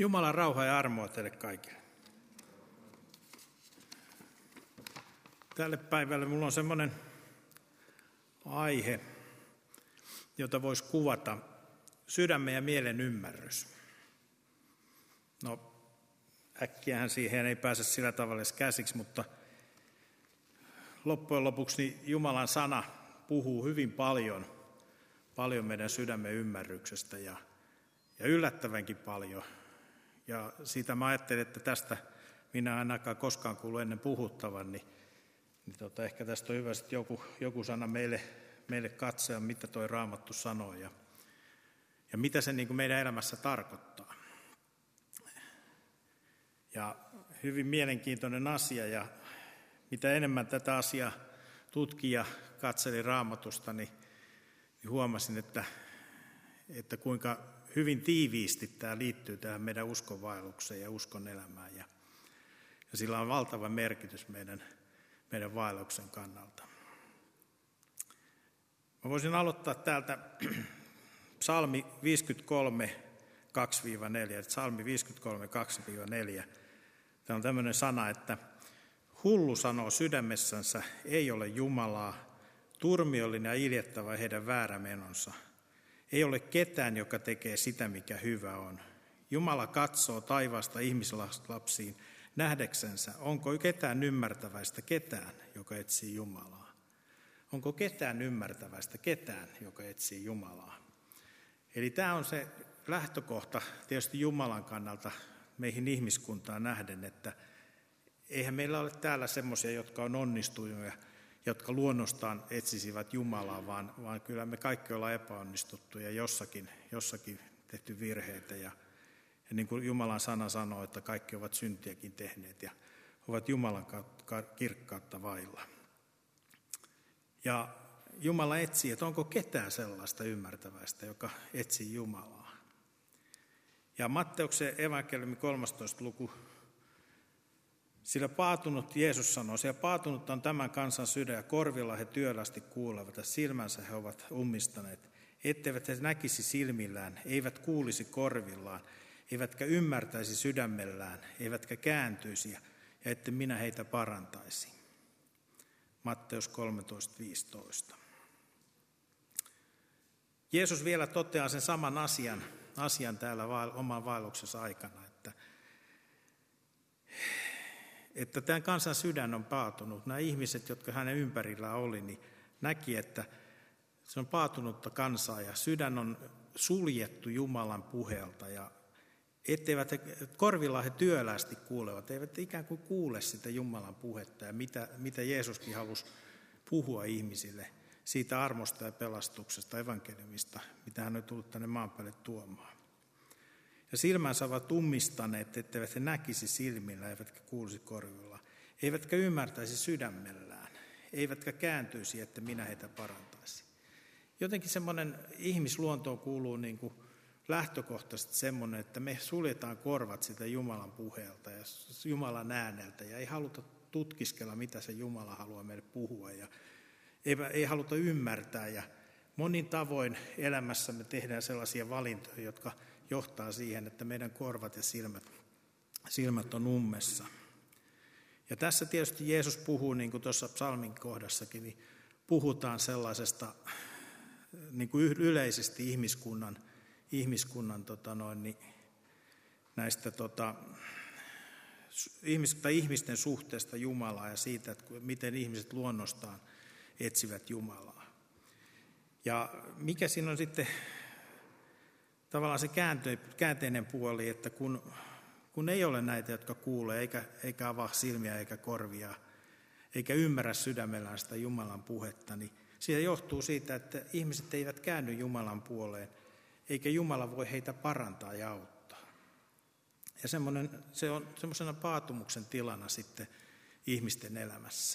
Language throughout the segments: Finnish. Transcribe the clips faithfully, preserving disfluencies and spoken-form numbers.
Jumalan rauhaa ja armoa teille kaikille. Tälle päivälle minulla on semmoinen aihe, jota voisi kuvata sydämen ja mielen ymmärrys. No, äkkiähän siihen ei pääse sillä tavalla edes käsiksi, mutta loppujen lopuksi niin Jumalan sana puhuu hyvin paljon, paljon meidän sydämen ymmärryksestä ja, ja yllättävänkin paljon. Ja siitä mä ajattelin, että tästä minä en ainakaan koskaan kuullut ennen puhuttavan, niin, niin tota, ehkä tästä on hyvä sitten joku, joku sana meille, meille katsoa, mitä toi Raamattu sanoo ja, ja mitä se niin kuin meidän elämässä tarkoittaa. Ja hyvin mielenkiintoinen asia, ja mitä enemmän tätä asiaa tutkin ja katselin Raamatusta, niin, niin huomasin, että, että kuinka hyvin tiiviisti tämä liittyy tähän meidän uskonvaellukseen ja uskon elämään. Ja, ja sillä on valtava merkitys meidän, meidän vaelluksen kannalta. Mä voisin aloittaa täältä Psalmi viisikymmentäkolme, kaksi neljä. Psalmi viisikymmentäkolme, kaksi neljä. Tämä on tämmöinen sana, että hullu sanoo sydämessänsä, ei ole Jumalaa, turmiollinen ja iljettävä heidän väärä menonsa. Ei ole ketään, joka tekee sitä, mikä hyvä on. Jumala katsoo taivaasta ihmislapsiin nähdäksensä. Onko ketään ymmärtäväistä ketään, joka etsii Jumalaa? Onko ketään ymmärtäväistä ketään, joka etsii Jumalaa? Eli tämä on se lähtökohta tietysti Jumalan kannalta meihin ihmiskuntaan nähden, että eihän meillä ole täällä semmoisia, jotka on onnistuneet, jotka luonnostaan etsisivät Jumalaa, vaan, vaan kyllä me kaikki ollaan epäonnistuttu ja jossakin, jossakin tehty virheitä. Ja, ja niin kuin Jumalan sana sanoo, että kaikki ovat syntiäkin tehneet ja ovat Jumalan kirkkautta vailla. Ja Jumala etsii, että onko ketään sellaista ymmärtäväistä, joka etsii Jumalaa. Ja Matteuksen evankeliumin kolmastoista luku, sillä paatunut, Jeesus sanoo, siellä paatunut on tämän kansan sydän ja korvilla he työlästi kuulevat ja silmänsä he ovat ummistaneet, etteivät he näkisi silmillään, eivät kuulisi korvillaan, eivätkä ymmärtäisi sydämellään, eivätkä kääntyisi ja että minä heitä parantaisi. Matteus kolmetoista viisitoista. Jeesus vielä toteaa sen saman asian, asian täällä oman vaelluksensa aikana, että, että tämän kansan sydän on paatunut. Nämä ihmiset, jotka hänen ympärillään oli, niin näki, että se on paatunutta kansaa ja sydän on suljettu Jumalan puheelta. Ja etteivät he, korvillaan he työlästi kuulevat, eivät ikään kuin kuule sitä Jumalan puhetta ja mitä, mitä Jeesuskin halusi puhua ihmisille siitä armosta ja pelastuksesta, evankeliumista, mitä hän on tullut tänne maan päälle tuomaan. Ja silmänsä ovat ummistaneet, etteivät he näkisi silmillä, eivätkä kuulisi korvilla, eivätkä ymmärtäisi sydämellään, eivätkä kääntyisi, että minä heitä parantaisin. Jotenkin semmoinen ihmisluontoon kuuluu niin kuin lähtökohtaisesti semmoinen, että me suljetaan korvat sitä Jumalan puheelta ja Jumalan ääneltä ja ei haluta tutkiskella, mitä se Jumala haluaa meille puhua ja ei, ei haluta ymmärtää. Ja monin tavoin elämässämme tehdään sellaisia valintoja, jotka johtaa siihen, että meidän korvat ja silmät, silmät on ummessa. Ja tässä tietysti Jeesus puhuu, niin kuin tuossa psalmin kohdassakin, niin puhutaan sellaisesta niin kuin yleisesti ihmiskunnan ihmiskunnan tota noin, niin näistä tota, ihmis, tai ihmisten suhteesta Jumalaa ja siitä, että miten ihmiset luonnostaan etsivät Jumalaa. Ja mikä siinä on sitten tavallaan se käänteinen puoli, että kun, kun ei ole näitä, jotka kuulee, eikä, eikä avaa silmiä eikä korvia, eikä ymmärrä sydämellään sitä Jumalan puhetta, niin siitä johtuu siitä, että ihmiset eivät käänny Jumalan puoleen, eikä Jumala voi heitä parantaa ja auttaa. Ja semmoinen, se on semmoisena paatumuksen tilana sitten ihmisten elämässä.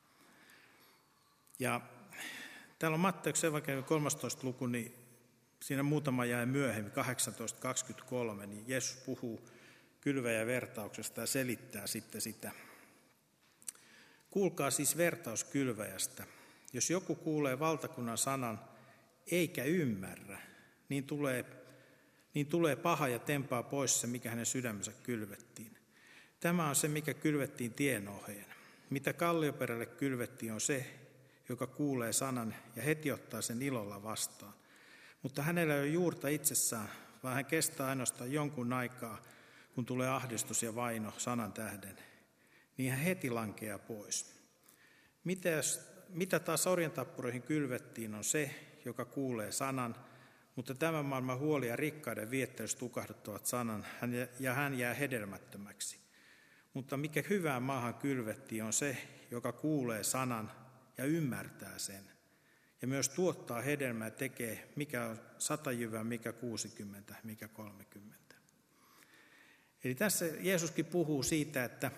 Ja täällä on Matteuksen evankeliumin kolmastoista luku, niin siinä muutama jäi myöhemmin, kahdeksantoista kaksikymmentäkolme, niin Jeesus puhuu kylväjävertauksesta ja selittää sitten sitä. Kuulkaa siis vertaus kylväjästä. Jos joku kuulee valtakunnan sanan eikä ymmärrä, niin tulee niin tulee paha ja tempaa pois se, mikä hänen sydämensä kylvettiin. Tämä on se, mikä kylvettiin tienoheen. Mitä kallioperälle kylvettiin, on se, joka kuulee sanan ja heti ottaa sen ilolla vastaan. Mutta hänellä ei ole juurta itsessään, vaan hän kestää ainoastaan jonkun aikaa, kun tulee ahdistus ja vaino sanan tähden, niin hän heti lankeaa pois. Mitä, jos, mitä taas orjantappuroihin kylvettiin, on se, joka kuulee sanan, mutta tämän maailman huoli ja rikkaiden viettelys tukahduttavat sanan, ja hän jää hedelmättömäksi. Mutta mikä hyvään maahan kylvettiin, on se, joka kuulee sanan ja ymmärtää sen. Ja myös tuottaa hedelmää ja tekee, mikä on sata jyvää, mikä kuusikymmentä, mikä kolmekymmentä. Eli tässä Jeesuskin puhuu siitä, että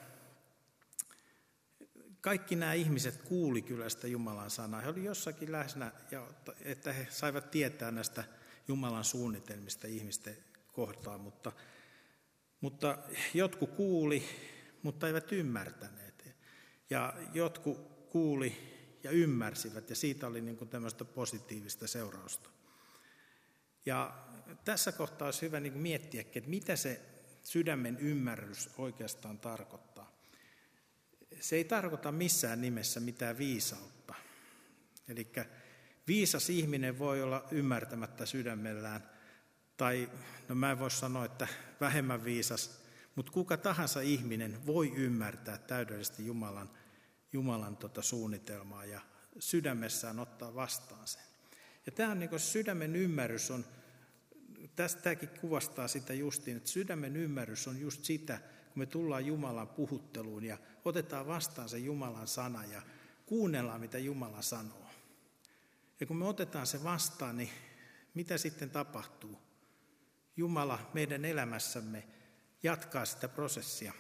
kaikki nämä ihmiset kuuli kyllä sitä Jumalan sanaa. He olivat jossakin läsnä, että he saivat tietää näistä Jumalan suunnitelmista ihmisten kohtaan, mutta, mutta jotkut kuuli, mutta eivät ymmärtäneet. Ja jotkut kuuli ja ymmärsivät, ja siitä oli niin kuin tämmöistä positiivista seurausta. Ja tässä kohtaa olisi hyvä niin kuin miettiä, että mitä se sydämen ymmärrys oikeastaan tarkoittaa. Se ei tarkoita missään nimessä mitään viisautta. Eli viisas ihminen voi olla ymmärtämättä sydämellään, tai no mä en voi sanoa, että vähemmän viisas, mutta kuka tahansa ihminen voi ymmärtää täydellisesti Jumalan, Jumalan tota suunnitelmaa ja sydämessään ottaa vastaan sen. Ja tämä on niin kuin sydämen ymmärrys on, tästäkin kuvastaa sitä justiin, että sydämen ymmärrys on just sitä, kun me tullaan Jumalan puhutteluun ja otetaan vastaan se Jumalan sana ja kuunnellaan, mitä Jumala sanoo. Ja kun me otetaan se vastaan, niin mitä sitten tapahtuu? Jumala meidän elämässämme jatkaa sitä prosessia.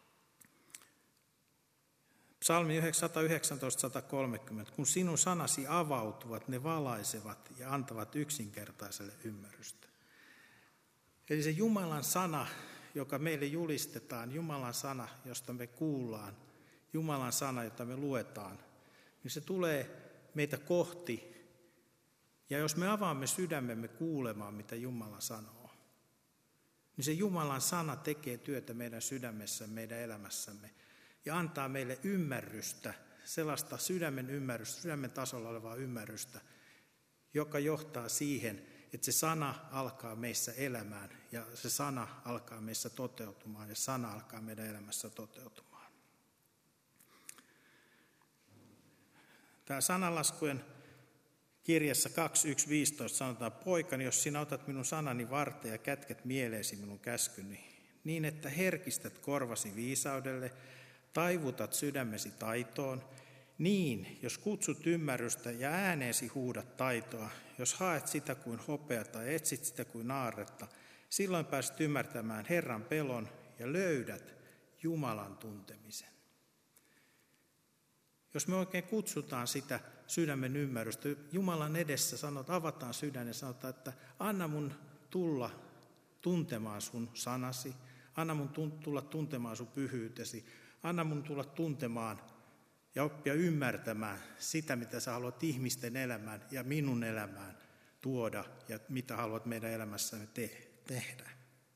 Psalmi sata yhdeksäntoista sata kolmekymmentä. Kun sinun sanasi avautuvat, ne valaisevat ja antavat yksinkertaiselle ymmärrystä. Eli se Jumalan sana, joka meille julistetaan, Jumalan sana, josta me kuullaan, Jumalan sana, jota me luetaan, niin se tulee meitä kohti. Ja jos me avaamme sydämemme kuulemaan, mitä Jumala sanoo, niin se Jumalan sana tekee työtä meidän sydämessä, meidän elämässämme ja antaa meille ymmärrystä, sellaista sydämen ymmärrystä, sydämen tasolla olevaa ymmärrystä, joka johtaa siihen, että se sana alkaa meissä elämään ja se sana alkaa meissä toteutumaan ja sana alkaa meidän elämässä toteutumaan. Tämä sananlaskujen kirjassa kaksi yksi viisitoista sanotaan, poikani, jos sinä otat minun sanani varteen ja kätket mieleesi minun käskyni, niin että herkistät korvasi viisaudelle, taivutat sydämesi taitoon, niin, jos kutsut ymmärrystä ja ääneesi huudat taitoa, jos haet sitä kuin hopeaa tai etsit sitä kuin aarretta, silloin pääset ymmärtämään Herran pelon ja löydät Jumalan tuntemisen. Jos me oikein kutsutaan sitä sydämen ymmärrystä, Jumalan edessä sanot, avataan sydän ja sanotaan, että anna mun tulla tuntemaan sun sanasi, anna mun tulla tuntemaan sun pyhyytesi, anna mun tulla tuntemaan ja oppia ymmärtämään sitä, mitä sä haluat ihmisten elämään ja minun elämään tuoda ja mitä haluat meidän elämässämme te- tehdä.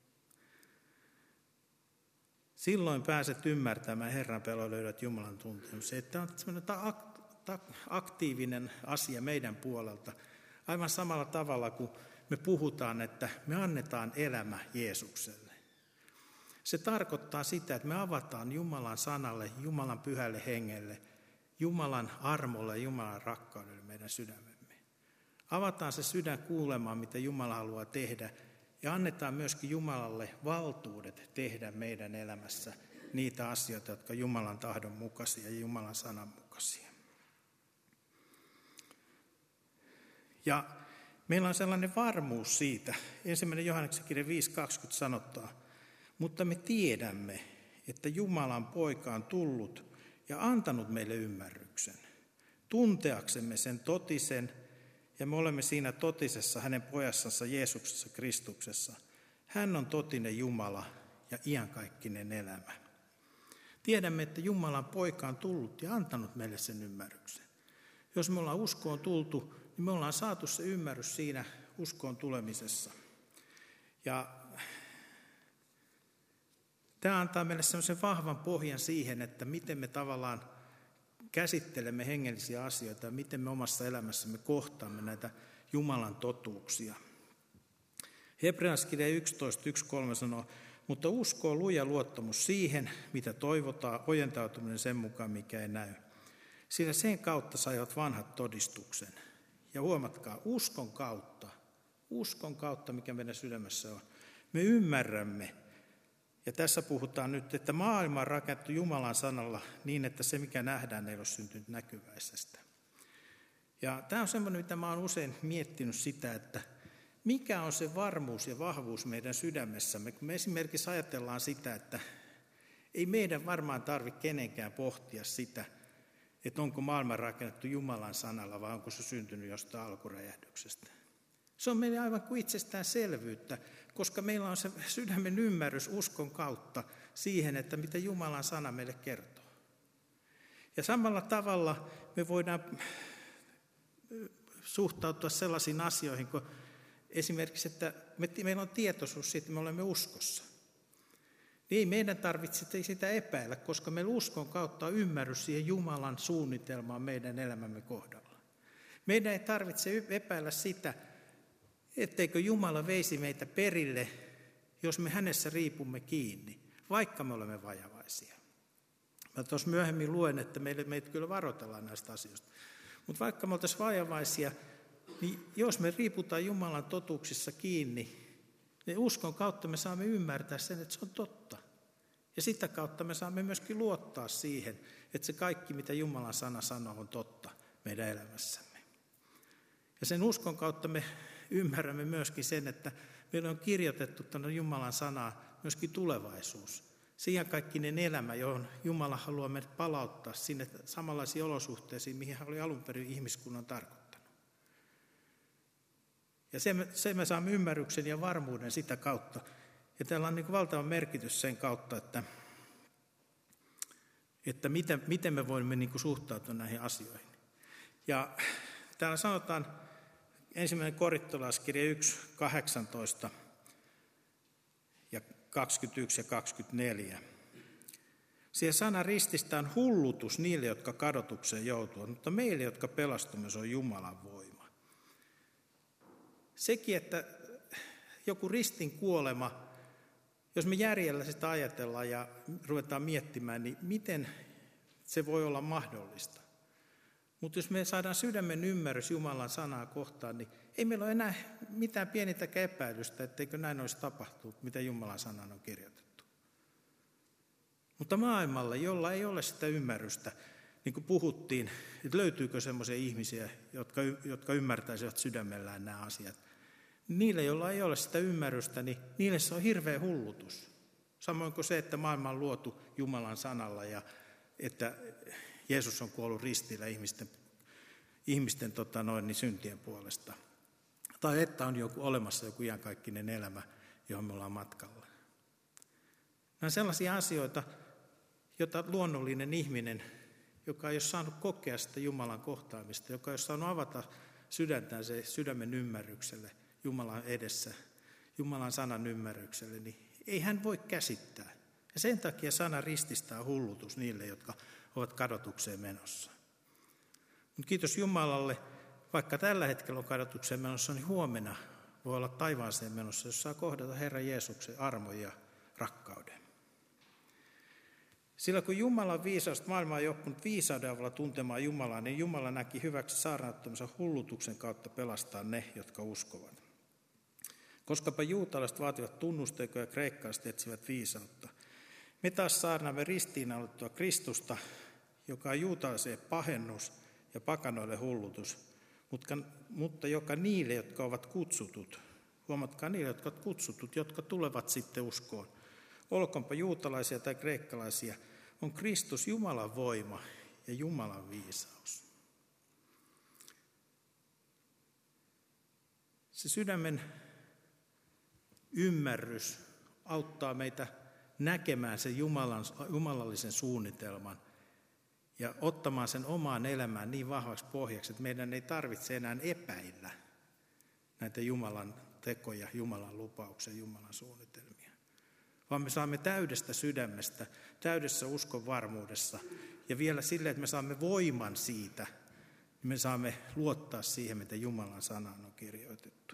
Silloin pääset ymmärtämään Herran pelon, löydät Jumalan tuntemuksen. Tämä on sellainen aktiivinen asia meidän puolelta. Aivan samalla tavalla kuin me puhutaan, että me annetaan elämä Jeesukselle. Se tarkoittaa sitä, että me avataan Jumalan sanalle, Jumalan pyhälle hengelle, Jumalan armolle ja Jumalan rakkaudelle meidän sydämemme. Avataan se sydän kuulemaan, mitä Jumala haluaa tehdä, ja annetaan myöskin Jumalalle valtuudet tehdä meidän elämässä niitä asioita, jotka Jumalan tahdon mukaisia ja Jumalan sanan mukaisia. Ja meillä on sellainen varmuus siitä, ensimmäinen Johanneksen kirja viisi kaksikymmentä sanottaa, mutta me tiedämme, että Jumalan poika on tullut ja antanut meille ymmärryksen, tunteaksemme sen totisen, ja me olemme siinä totisessa hänen pojassansa Jeesuksessa Kristuksessa. Hän on totinen Jumala ja iankaikkinen elämä. Tiedämme, että Jumalan poika on tullut ja antanut meille sen ymmärryksen. Jos me ollaan uskoon tultu, niin me ollaan saatu se ymmärrys siinä uskoon tulemisessa. Ja tämä antaa meille sellaisen vahvan pohjan siihen, että miten me tavallaan käsittelemme hengellisiä asioita ja miten me omassa elämässämme kohtaamme näitä Jumalan totuuksia. Hebrealaiskirja yksitoista yksi kolme sanoo, mutta usko on luja luottamus siihen, mitä toivotaan, ojentautuminen sen mukaan, mikä ei näy. Sillä sen kautta saivat vanhat todistuksen. Ja huomatkaa, uskon kautta, uskon kautta, mikä meidän sydämessä on, me ymmärrämme. Ja tässä puhutaan nyt, että maailma on rakennettu Jumalan sanalla niin, että se mikä nähdään ei ole syntynyt näkyväisestä. Ja tämä on semmoinen, mitä mä oon usein miettinyt sitä, että mikä on se varmuus ja vahvuus meidän sydämessämme, kun me esimerkiksi ajatellaan sitä, että ei meidän varmaan tarvitse kenenkään pohtia sitä, että onko maailma rakennettu Jumalan sanalla vai onko se syntynyt jostain alkuräjähdyksestä. Se on meille aivan kuin itsestäänselvyyttä, koska meillä on se sydämen ymmärrys uskon kautta siihen, että mitä Jumalan sana meille kertoo. Ja samalla tavalla me voidaan suhtautua sellaisiin asioihin, kuin esimerkiksi, että meillä on tietoisuus siitä, että me olemme uskossa. Niin ei meidän tarvitse sitä epäillä, koska meillä uskon kautta on ymmärrys siihen Jumalan suunnitelmaan meidän elämämme kohdalla. Meidän ei tarvitse epäillä sitä, etteikö Jumala veisi meitä perille, jos me hänessä riipumme kiinni, vaikka me olemme vajavaisia. Mä tuossa myöhemmin luen, että meille, meitä kyllä varoitellaan näistä asioista. Mutta vaikka me oltaisiin vajavaisia, niin jos me riiputaan Jumalan totuuksissa kiinni, niin uskon kautta me saamme ymmärtää sen, että se on totta. Ja sitä kautta me saamme myöskin luottaa siihen, että se kaikki, mitä Jumalan sana sanoo, on totta meidän elämässämme. Ja sen uskon kautta me ymmärrämme myöskin sen, että meillä on kirjoitettu tänne Jumalan sanaa myöskin tulevaisuus. Siihen kaikkinen elämä, johon Jumala haluaa meidät palauttaa sinne samanlaisiin olosuhteisiin, mihin hän oli alun perin ihmiskunnan tarkoittanut. Ja se me, se me saamme ymmärryksen ja varmuuden sitä kautta. Ja täällä on niin kuin valtava merkitys sen kautta, että, että miten, miten me voimme niin kuin suhtautua näihin asioihin. Ja täällä sanotaan ensimmäinen korintolaiskirja yksi kahdeksantoista ja kaksikymmentäyksi ja kaksikymmentäneljä. Siellä sana rististä on hullutus niille, jotka kadotukseen joutuvat, mutta meille, jotka pelastumme, se on Jumalan voima. Sekin, että joku ristin kuolema, jos me järjellä sitä ajatellaan ja ruvetaan miettimään, niin miten se voi olla mahdollista? Mutta jos me saadaan sydämen ymmärrys Jumalan sanaa kohtaan, niin ei meillä ole enää mitään pienintäkään epäilystä, etteikö näin olisi tapahtunut, mitä Jumalan sanaan on kirjoitettu. Mutta maailmalla, jolla ei ole sitä ymmärrystä, niin kuin puhuttiin, että löytyykö sellaisia ihmisiä, jotka, jotka ymmärtäisivät sydämellään nämä asiat. Niille, joilla ei ole sitä ymmärrystä, niin niille se on hirveä hullutus. Samoin kuin se, että maailma on luotu Jumalan sanalla ja että Jeesus on kuollut ristillä ihmisten, ihmisten tota noin, niin syntien puolesta. Tai että on joku, olemassa joku iankaikkinen elämä, johon me ollaan matkalla. Nämä on sellaisia asioita, joita luonnollinen ihminen, joka ei ole saanut kokea sitä Jumalan kohtaamista, joka ei ole saanut avata sydäntään se sydämen ymmärrykselle Jumalan edessä, Jumalan sanan ymmärrykselle, niin ei hän voi käsittää. Ja sen takia sana rististä on hullutus niille, jotka ovat kadotukseen menossa. Mutta kiitos Jumalalle, vaikka tällä hetkellä on kadotukseen menossa, niin huomenna voi olla taivaaseen menossa, jos saa kohdata Herran Jeesuksen armon ja rakkauden. Sillä kun Jumalan viisaus, maailma on johtunut viisauden avulla tuntemaan Jumalaa, niin Jumala näki hyväksi saarnaattomansa hullutuksen kautta pelastaa ne, jotka uskovat. Koskapa juutalaiset vaativat tunnustekoja ja kreikkalaiset etsivät viisautta. Me taas saarnaamme ristiinnaulittua Kristusta, joka on juutalaisille pahennus ja pakanoille hullutus, mutta, mutta joka niille, jotka ovat kutsutut, huomatkaa niille, jotka ovat kutsutut, jotka tulevat sitten uskoon, olkoonpa juutalaisia tai kreikkalaisia, on Kristus Jumalan voima ja Jumalan viisaus. Se sydämen ymmärrys auttaa meitä näkemään sen Jumalan, jumalallisen suunnitelman ja ottamaan sen omaan elämään niin vahvaksi pohjaksi, että meidän ei tarvitse enää epäillä näitä Jumalan tekoja, Jumalan lupauksia, Jumalan suunnitelmia. Vaan me saamme täydestä sydämestä, täydessä uskon varmuudessa ja vielä sille, että me saamme voiman siitä, niin me saamme luottaa siihen, mitä Jumalan sanaan on kirjoitettu.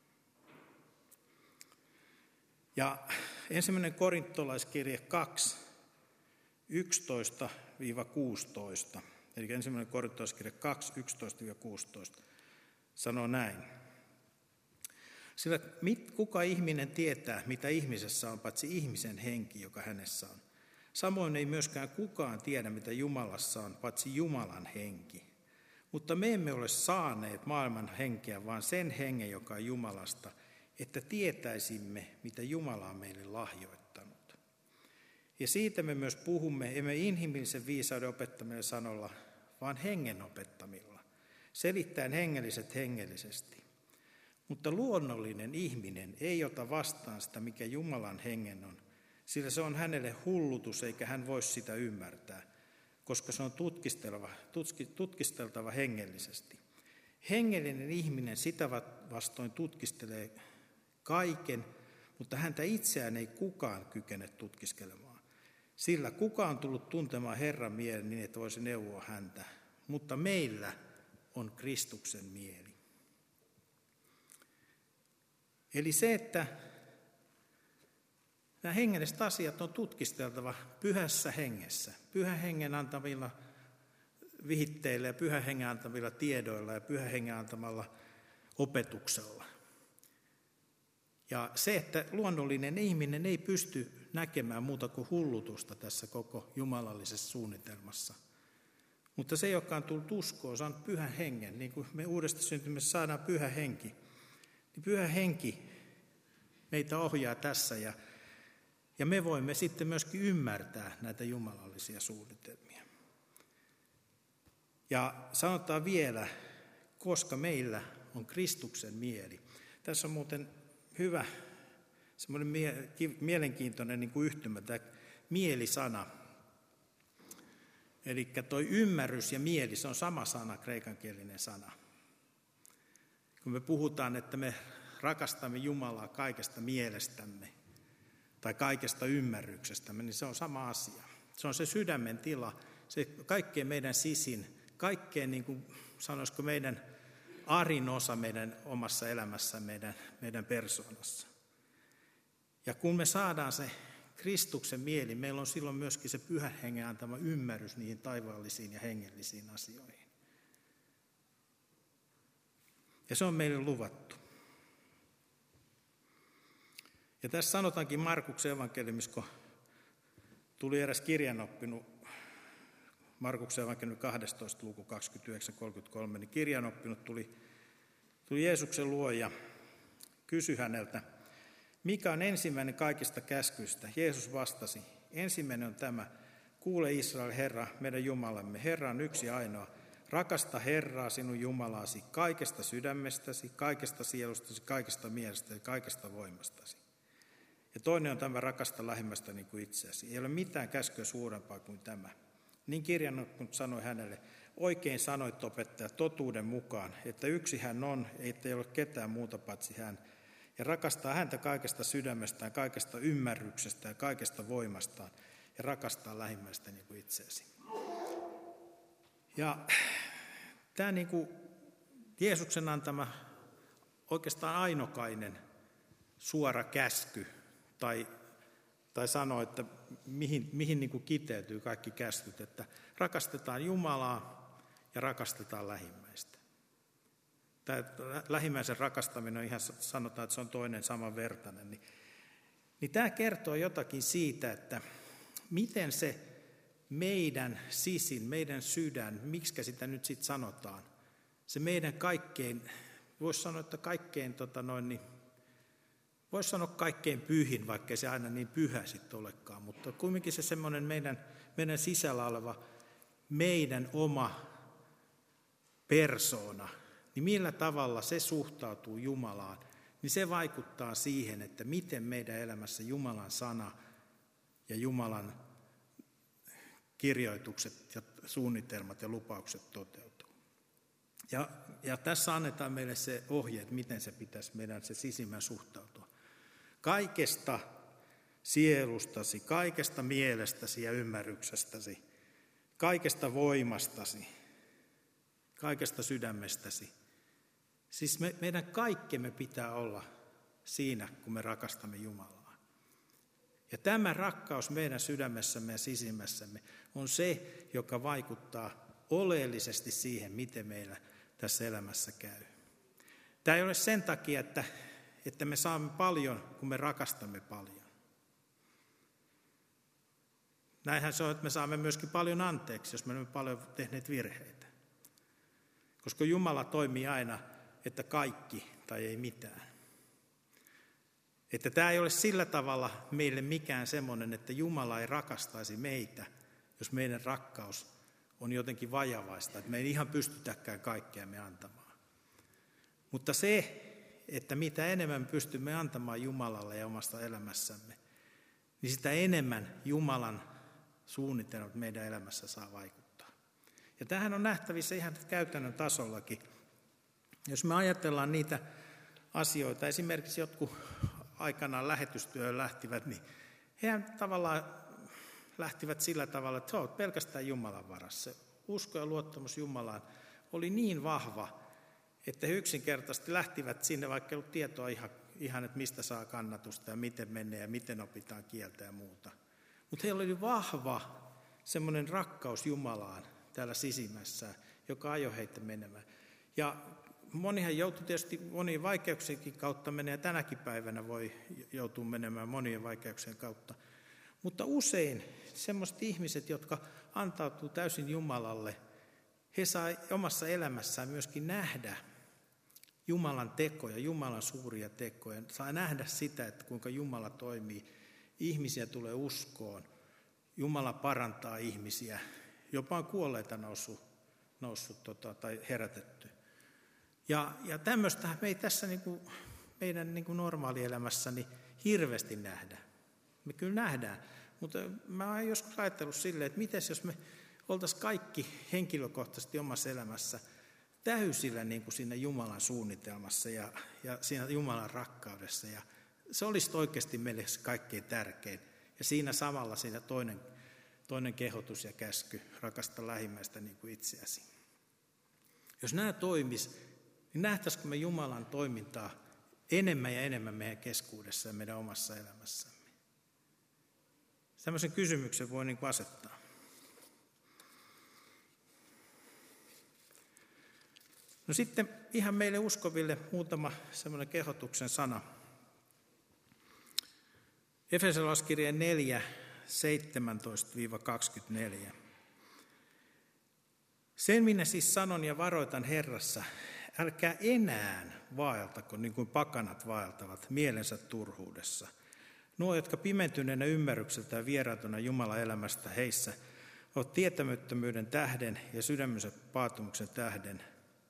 Ja ensimmäinen korintolaiskirje kaksi, yksitoista kuusitoista, eli ensimmäinen korintolaiskirje kaksi, yksitoista kuusitoista, sanoo näin. Sillä kuka ihminen tietää, mitä ihmisessä on, paitsi ihmisen henki, joka hänessä on. Samoin ei myöskään kukaan tiedä, mitä Jumalassa on, paitsi Jumalan henki. Mutta me emme ole saaneet maailman henkeä, vaan sen hengen, joka on Jumalasta, että tietäisimme, mitä Jumala on meille lahjoittanut. Ja siitä me myös puhumme, emme inhimillisen viisauden opettamilla sanolla, vaan hengen opettamilla, selittäen hengelliset hengellisesti. Mutta luonnollinen ihminen ei ota vastaan sitä, mikä Jumalan hengen on, sillä se on hänelle hullutus, eikä hän voi sitä ymmärtää, koska se on tutkisteltava, tutkisteltava hengellisesti. Hengellinen ihminen sitä vastoin tutkistelee kaiken, mutta häntä itseään ei kukaan kykene tutkiskelemaan. Sillä kukaan on tullut tuntemaan Herran mielen niin, että voisi neuvoa häntä, mutta meillä on Kristuksen mieli. Eli se, että nämä hengelliset asiat on tutkisteltava pyhässä hengessä, pyhän hengen antamilla vihitteillä ja pyhän hengen antamilla tiedoilla ja pyhän hengen antamalla opetuksella. Ja se, että luonnollinen ihminen ei pysty näkemään muuta kuin hullutusta tässä koko jumalallisessa suunnitelmassa. Mutta se, joka on tullut uskoon, on pyhän hengen, niin kuin me uudesta syntymässä saadaan pyhä henki, niin pyhä henki meitä ohjaa tässä ja, ja me voimme sitten myöskin ymmärtää näitä jumalallisia suunnitelmia. Ja sanotaan vielä, koska meillä on Kristuksen mieli. Tässä on muuten hyvä, semmoinen mie- mielenkiintoinen niin kuin yhtymä, tämä mielisana. Eli tuo ymmärrys ja mieli, se on sama sana, kreikankielinen sana. Kun me puhutaan, että me rakastamme Jumalaa kaikesta mielestämme tai kaikesta ymmärryksestämme, niin se on sama asia. Se on se sydämen tila, se kaikkein meidän sisin, kaikkein niin kuin sanoisiko meidän arin osa meidän omassa elämässä, meidän, meidän persoonassa. Ja kun me saadaan se Kristuksen mieli, meillä on silloin myöskin se pyhän hengen antama ymmärrys niihin taivaallisiin ja hengellisiin asioihin. Ja se on meille luvattu. Ja tässä sanotaankin Markuksen evankeliumissa, kun tuli eräs kirjanoppinut, Markuksen evankeliumin kahdestoista luku kaksikymmentäyhdeksän kolmekymmentäkolme, niin kirjanoppinut tuli, tuli Jeesuksen luo ja kysyi häneltä, mikä on ensimmäinen kaikista käskyistä? Jeesus vastasi, ensimmäinen on tämä, kuule Israel, Herra, meidän Jumalamme, Herra on yksi ainoa. Rakasta Herraa sinun Jumalaasi kaikesta sydämestäsi, kaikesta sielustasi, kaikesta mielestäsi ja kaikesta voimastasi. Ja toinen on tämä rakasta lähimmäistä niin kuin itseäsi. Ei ole mitään käskyä suurempaa kuin tämä. Niin kirjanoppinut sanoi hänelle, oikein sanoit opettaja totuuden mukaan, että yksi hän on, ettei ole ketään muuta paitsi hän. Ja rakastaa häntä kaikesta sydämestään, kaikesta ymmärryksestä ja kaikesta voimastaan. Ja rakastaa lähimmäistä niin kuin itseäsi. Ja tämä niin kuin Jeesuksen antama oikeastaan ainokainen suora käsky, tai, tai sanoo, että mihin, mihin niin kuin kiteytyy kaikki käskyt, että rakastetaan Jumalaa ja rakastetaan lähimmäistä. Tämä lähimmäisen rakastaminen on ihan, sanotaan, että se on toinen samanvertainen. Niin, niin tämä kertoo jotakin siitä, että miten se meidän sisin, meidän sydän, miksikä sitä nyt sitten sanotaan, se meidän kaikkein, voisi sanoa, että kaikkein, tota noin, niin, voisi sanoa kaikkein pyhin, vaikkei se aina niin pyhä sitten olekaan, mutta kuitenkin se semmoinen meidän, meidän sisällä oleva, meidän oma persoona, niin millä tavalla se suhtautuu Jumalaan, niin se vaikuttaa siihen, että miten meidän elämässä Jumalan sana ja Jumalan kirjoitukset ja suunnitelmat ja lupaukset toteutuu. Ja ja tässä annetaan meille se ohje, että miten se pitäisi meidän se sisimmän suhtautua. Kaikesta sielustasi, kaikesta mielestäsi ja ymmärryksestäsi, kaikesta voimastasi, kaikesta sydämestäsi. Siis me, meidän kaikkemme pitää olla siinä, kun me rakastamme Jumalaa. Ja tämä rakkaus meidän sydämessämme ja sisimmässämme on se, joka vaikuttaa oleellisesti siihen, miten meillä tässä elämässä käy. Tämä ei ole sen takia, että, että me saamme paljon, kun me rakastamme paljon. Näinhän se on, että me saamme myöskin paljon anteeksi, jos me olemme paljon tehneet virheitä. Koska Jumala toimii aina, että kaikki tai ei mitään. Että tämä ei ole sillä tavalla meille mikään semmoinen, että Jumala ei rakastaisi meitä, jos meidän rakkaus on jotenkin vajavaista, että me ei ihan pystytäkään kaikkea me antamaan. Mutta se, että mitä enemmän pystymme antamaan Jumalalle ja omasta elämässämme, niin sitä enemmän Jumalan suunnitelmat meidän elämässä saa vaikuttaa. Ja tämähän on nähtävissä ihan käytännön tasollakin. Jos me ajatellaan niitä asioita, esimerkiksi jotkut aikanaan lähetystyöhön lähtivät, niin hehän tavallaan lähtivät sillä tavalla, että he ovat pelkästään Jumalan varassa. Usko ja luottamus Jumalaan oli niin vahva, että he yksinkertaisesti lähtivät sinne, vaikka ei ollut tietoa ihan, ihan, että mistä saa kannatusta ja miten menee ja miten opitaan kieltä ja muuta. Mutta heillä oli vahva semmoinen rakkaus Jumalaan täällä sisimmässä, joka ajoi heitä menemään. Ja monihan joutui tietysti monien vaikeuksienkin kautta menee, ja tänäkin päivänä voi joutua menemään monien vaikeuksien kautta. Mutta usein semmoiset ihmiset, jotka antautuu täysin Jumalalle, he saa omassa elämässään myöskin nähdä Jumalan tekoja, Jumalan suuria tekoja. Saa nähdä sitä, että kuinka Jumala toimii. Ihmisiä tulee uskoon. Jumala parantaa ihmisiä. Jopa on kuolleita noussut, noussut tota, tai herätetty. Ja, ja tämmöistä me ei tässä niin kuin, meidän niin kuin normaalielämässä niin hirveästi nähdä. Me kyllä nähdään, mutta mä oon joskus ajatellut silleen, että mites jos me oltaisiin kaikki henkilökohtaisesti omassa elämässä täysillä niin kuin siinä Jumalan suunnitelmassa ja, ja siinä Jumalan rakkaudessa. Ja se olisi oikeasti meille kaikkein tärkein. Ja siinä samalla siinä toinen, toinen kehotus ja käsky, rakasta lähimmäistä niin kuin itseäsi. Jos nämä toimis, niin nähtäisikö me Jumalan toimintaa enemmän ja enemmän meidän keskuudessa ja meidän omassa elämässämme? Tämmöisen kysymyksen voi niin kuin asettaa. No sitten ihan meille uskoville muutama semmoinen kehotuksen sana. Efesolaiskirjeen neljä, seitsemäntoista kaksikymmentäneljä. Sen minä siis sanon ja varoitan Herrassa, älkää enää vaeltako niin kuin pakanat vaeltavat mielensä turhuudessa. Nuo, jotka pimentyneenä ymmärrykseltä ja vieraantuna Jumalan elämästä heissä, ovat tietämättömyyden tähden ja sydämensä paatumuksen tähden.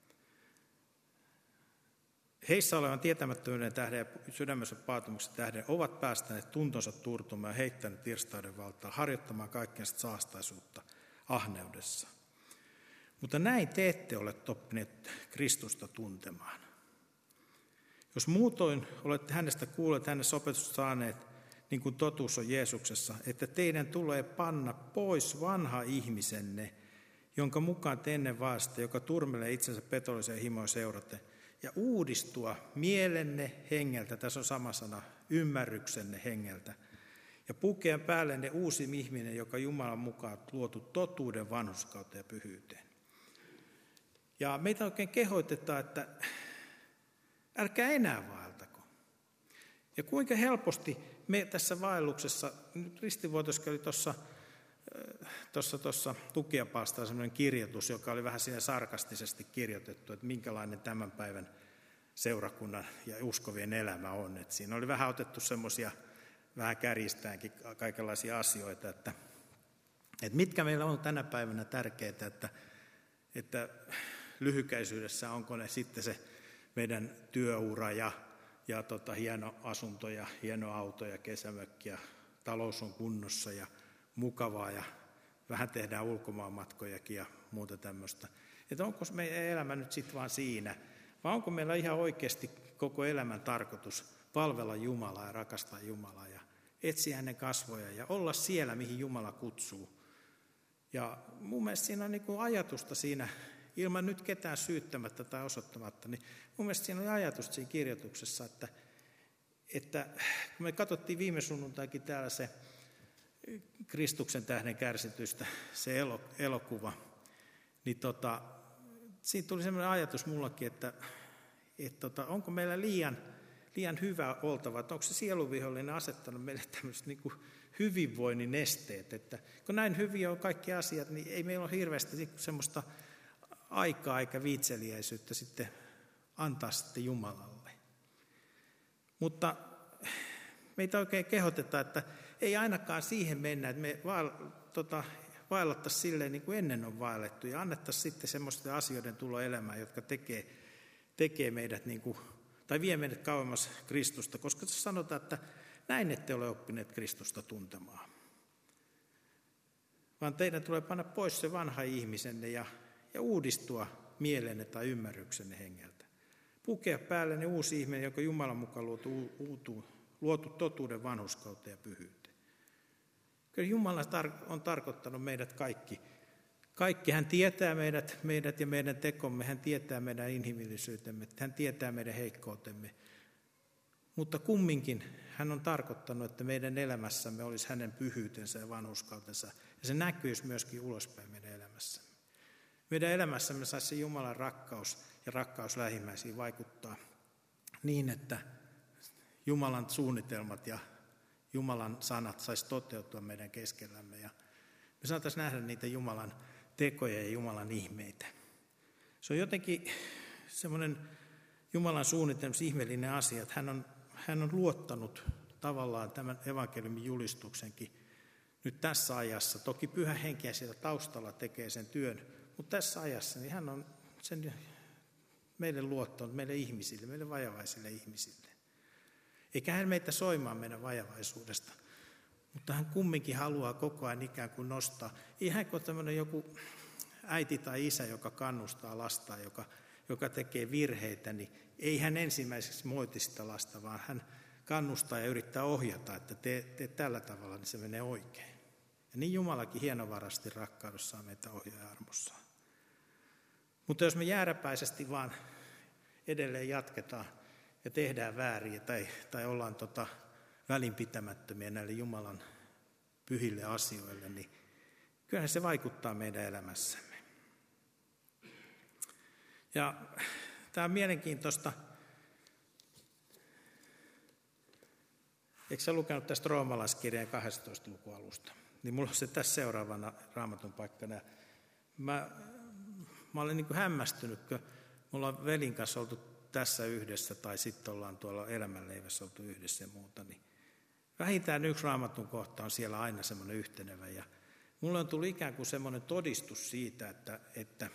Heissä olevan tietämättömyyden tähden ja sydämensä paatumuksen tähden ovat päästäneet tuntonsa turtumaan ja heittäneet irstauden valtaa, harjoittamaan kaikkensa saastaisuutta ahneudessa. Mutta näin te ette ole oppineet Kristusta tuntemaan. Jos muutoin olette hänestä kuulleet, hänessä opetusta saaneet, niin kuin totuus on Jeesuksessa, että teidän tulee panna pois vanha ihmisenne, jonka mukaan te ennen vaasta, joka turmelee itsensä petolliseen himoon seurate, ja uudistua mielenne hengeltä, tässä on sama sana, ymmärryksenne hengeltä, ja pukea päällenne uusi ihminen, joka Jumalan mukaan luotu totuuden vanhurskautta ja pyhyyteen. Ja meitä oikein kehoitetaan, että älkää enää vaeltako. Ja kuinka helposti me tässä vaelluksessa, nyt ristivuotossa oli tuossa tuossa, tuossa Tukiapaasta sellainen kirjoitus, joka oli vähän siinä sarkastisesti kirjoitettu, että minkälainen tämän päivän seurakunnan ja uskovien elämä on. Että siinä oli vähän otettu semmoisia, vähän kärjistäänkin kaikenlaisia asioita, että, että mitkä meillä on tänä päivänä tärkeää, että, että lyhykäisyydessä onko ne sitten se meidän työura ja, ja tota, hieno asunto ja hieno auto ja kesämökki ja talous on kunnossa ja mukavaa ja vähän tehdään ulkomaanmatkojakin ja muuta tämmöistä. Että onko meidän elämä nyt sitten vaan siinä, vai onko meillä ihan oikeasti koko elämän tarkoitus palvella Jumalaa ja rakastaa Jumalaa ja etsiä hänen kasvoja ja olla siellä, mihin Jumala kutsuu. Ja mun mielestä siinä on niin kuin ajatusta siinä, ilman nyt ketään syyttämättä tai osoittamatta, niin mun mielestä siinä on ajatusta siinä kirjoituksessa, että, että kun me katsottiin viime sunnuntaikin täällä se Kristuksen tähden kärsitystä, se elokuva, niin tota, siinä tuli sellainen ajatus mullakin, että, että tota, onko meillä liian, liian hyvä oltava, että onko se sieluvihollinen asettanut meille tämmöiset niin kuin hyvinvoinnin esteet, että kun näin hyviä on kaikki asiat, niin ei meillä ole hirveästi semmoista aikaa eikä viitseliäisyyttä sitten antaa sitten Jumalalle. Mutta meitä oikein kehotetaan, että ei ainakaan siihen mennä, että me vael, tota, vaellattaisiin silleen niin kuin ennen on vaellettu ja annettaisiin sitten semmoisten asioiden tulo elämään, jotka tekee, tekee meidät, niin kuin, tai vie meidät kauemmas Kristusta, koska se sanotaan, että näin ette ole oppineet Kristusta tuntemaan. Vaan teidän tulee panna pois se vanha ihmisenne ja, ja uudistua mielenne tai ymmärryksenne hengeltä. Pukea päällenne uusi ihminen, jonka Jumalan mukaan luotu, uutu, luotu totuuden vanhurskauteen ja pyhyyteen. Kyllä Jumala on tarkoittanut meidät kaikki. Kaikki hän tietää meidät, meidät ja meidän tekomme, hän tietää meidän inhimillisyytemme, hän tietää meidän heikkoutemme. Mutta kumminkin hän on tarkoittanut, että meidän elämässämme olisi hänen pyhyytensä ja vanhurskautensa. Ja se näkyisi myöskin ulospäin meidän elämässämme. Meidän elämässämme saisi se Jumalan rakkaus ja rakkaus lähimmäisiin vaikuttaa niin, että Jumalan suunnitelmat ja Jumalan sanat saisi toteutua meidän keskellämme. Ja me saataisiin nähdä niitä Jumalan tekoja ja Jumalan ihmeitä. Se on jotenkin semmoinen Jumalan suunnitelmassa ihmeellinen asia, että hän on, hän on luottanut tavallaan tämän evankeliumin julistuksenkin nyt tässä ajassa. Toki Pyhä Henki siellä taustalla tekee sen työn, mutta tässä ajassa niin hän on sen meille luottanut, meille ihmisille, meille vajavaisille ihmisille. Eikä hän meitä soimaan meidän vajavaisuudesta, mutta hän kumminkin haluaa koko ajan ikään kuin nostaa. Ihan kuin tämmöinen joku äiti tai isä, joka kannustaa lastaan, joka, joka tekee virheitä, niin ei hän ensimmäiseksi moiti sitä lasta, vaan hän kannustaa ja yrittää ohjata, että tee, tee tällä tavalla, niin se menee oikein. Ja niin Jumalakin hienovarasti rakkaudussaan meitä ohjaa ja armossaan. Mutta jos me jääräpäisesti vaan edelleen jatketaan ja tehdään väärin tai, tai ollaan tota välinpitämättömiä näille Jumalan pyhille asioille, niin kyllähän se vaikuttaa meidän elämässämme. Ja tämä on mielenkiintoista. Eikö sä lukenut tästä roomalaiskirjeen kahdestoista luvun alusta? Niin mulla on se tässä seuraavana Raamatun paikkana. Mä, mä olen niin kuin hämmästynyt, kun me ollaan velin kanssa oltu tässä yhdessä tai sitten ollaan tuolla elämänleivässä oltu yhdessä ja muuta. Niin vähintään yksi Raamatun kohta on siellä aina semmoinen yhtenevä. Ja mulle on tullut ikään kuin semmoinen todistus siitä, että, että,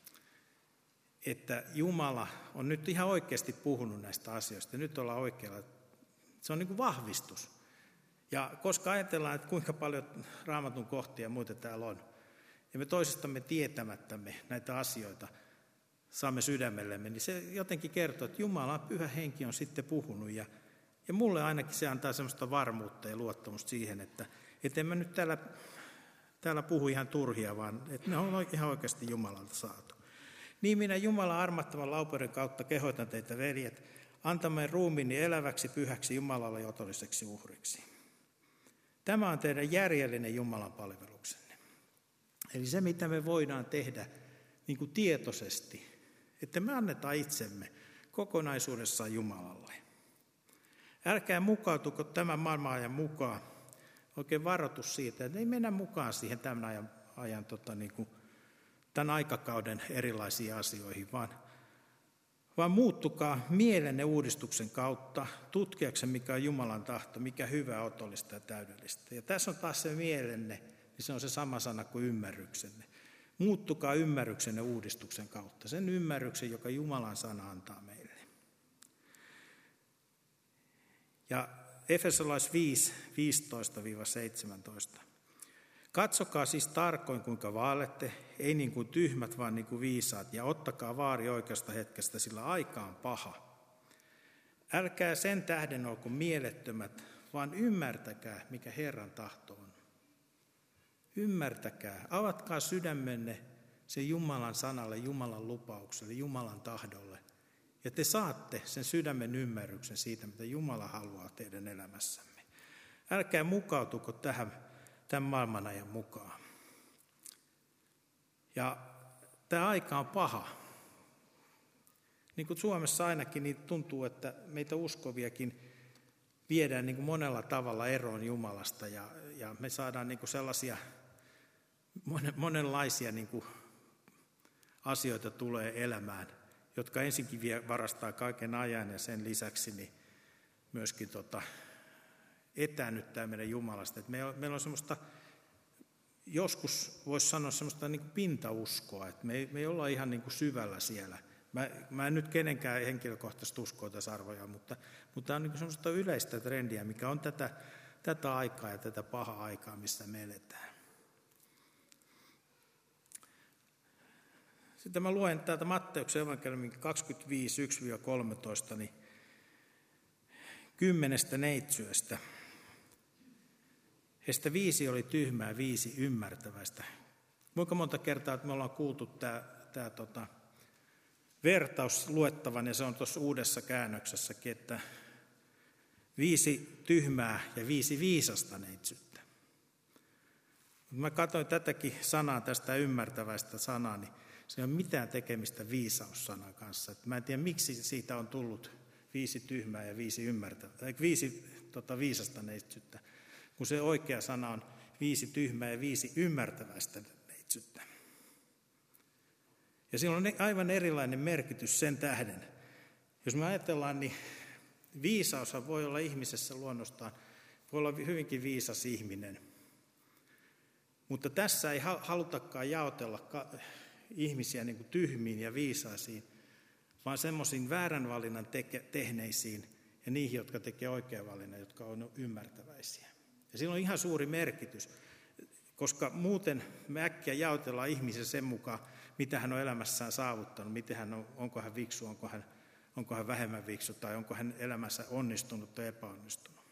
että Jumala on nyt ihan oikeasti puhunut näistä asioista. Ja nyt ollaan oikealla. Se on niin kuin vahvistus. Ja koska ajatellaan, että kuinka paljon Raamatun kohtia ja muita täällä on, ja me toisistamme tietämättämme näitä asioita saamme sydämellemme, niin se jotenkin kertoo, että Jumalan Pyhä Henki on sitten puhunut. Ja, ja mulle ainakin se antaa semmoista varmuutta ja luottamusta siihen, että et en mä nyt täällä, täällä puhu ihan turhia, vaan että ne on ihan oikeasti Jumalalta saatu. Niin minä Jumalan armattavan laupeuden kautta kehotan teitä, veljet, antamaan ruumiini eläväksi, pyhäksi, Jumalalle otolliseksi uhriksi. Tämä on teidän järjellinen Jumalan palveluksenne. Eli se, mitä me voidaan tehdä niin kuin tietoisesti, että me annetaan itsemme kokonaisuudessaan Jumalalle. Älkää mukautuko tämän maailman ajan mukaan. Oikein varoitus siitä, että ei mennä mukaan siihen tämän ajan, ajan tota, niin kuin, tämän aikakauden erilaisiin asioihin, vaan vaan muuttukaa mielenne uudistuksen kautta, tutkiakseen mikä on Jumalan tahto, mikä hyvä, otollista ja täydellistä. Ja tässä on taas se mielenne, niin se on se sama sana kuin ymmärryksenne. Muuttukaa ymmärryksenne uudistuksen kautta, sen ymmärryksen, joka Jumalan sana antaa meille. Ja Efesolais viisi, viisitoista seitsemäntoista. Katsokaa siis tarkoin, kuinka vaellette, ei niin kuin tyhmät, vaan niin kuin viisaat, ja ottakaa vaari oikeasta hetkestä, sillä aika on paha. Älkää sen tähden olko mielettömät, vaan ymmärtäkää, mikä Herran tahto on. Ymmärtäkää, avatkaa sydämenne sen Jumalan sanalle, Jumalan lupaukselle, Jumalan tahdolle. Ja te saatte sen sydämen ymmärryksen siitä, mitä Jumala haluaa teidän elämässämme. Älkää mukautuko tähän tämän maailman ajan mukaan. Ja tämä aika on paha. Niin kuin Suomessa ainakin niin tuntuu, että meitä uskoviakin viedään niin kuin monella tavalla eroon Jumalasta. Ja, ja me saadaan niin kuin sellaisia monenlaisia niin kuin asioita tulee elämään, jotka ensinkin vie, varastaa kaiken ajan ja sen lisäksi niin myöskin tota, etäännyttää meidän Jumalasta. Et meillä, meillä on semmoista, joskus voisi sanoa semmoista niin kuin pintauskoa, että me ei, me ei olla ihan niin kuin syvällä siellä. Mä, mä en nyt kenenkään henkilökohtaisesti uskoa tässä arvoja, mutta, mutta tämä on niin kuin semmoista yleistä trendiä, mikä on tätä, tätä aikaa ja tätä pahaa aikaa, missä me eletään. Sitten mä luen täältä Matteuksen evankeliumin kaksikymmentäviisi, yksi kolmetoista, niin kymmenestä neitsyöstä. Heistä viisi oli tyhmää, viisi ymmärtäväistä. Kuinka monta kertaa että me ollaan kuultu tämä, tämä tota, vertaus luettavan, ja se on tuossa uudessa käännöksessäkin, että viisi tyhmää ja viisi viisasta neitsyttä. Mä katsoin tätäkin sanaa, tästä ymmärtäväistä sanaa, niin se ei ole mitään tekemistä viisaussanan kanssa. Mä en tiedä, miksi siitä on tullut viisi tyhmää ja viisi, ymmärtävää, viisi tota, viisasta neitsyttä, kun se oikea sana on viisi tyhmää ja viisi ymmärtäväistä neitsyttä. Ja sillä on aivan erilainen merkitys sen tähden. Jos me ajatellaan, niin viisaushan voi olla ihmisessä luonnostaan, voi olla hyvinkin viisas ihminen. Mutta tässä ei halutakaan jaotella ihmisiä niin kuin tyhmiin ja viisaisiin, vaan semmoisiin väärän valinnan teke- tehneisiin ja niihin, jotka tekee oikean valinnan, jotka on ymmärtäväisiä. Ja sillä on ihan suuri merkitys, koska muuten me äkkiä jaotellaan ihmisiä sen mukaan, mitä hän on elämässään saavuttanut, miten hän on, onko hän viksu, onko hän, onko hän vähemmän viksu tai onko hän elämässä onnistunut tai epäonnistunut.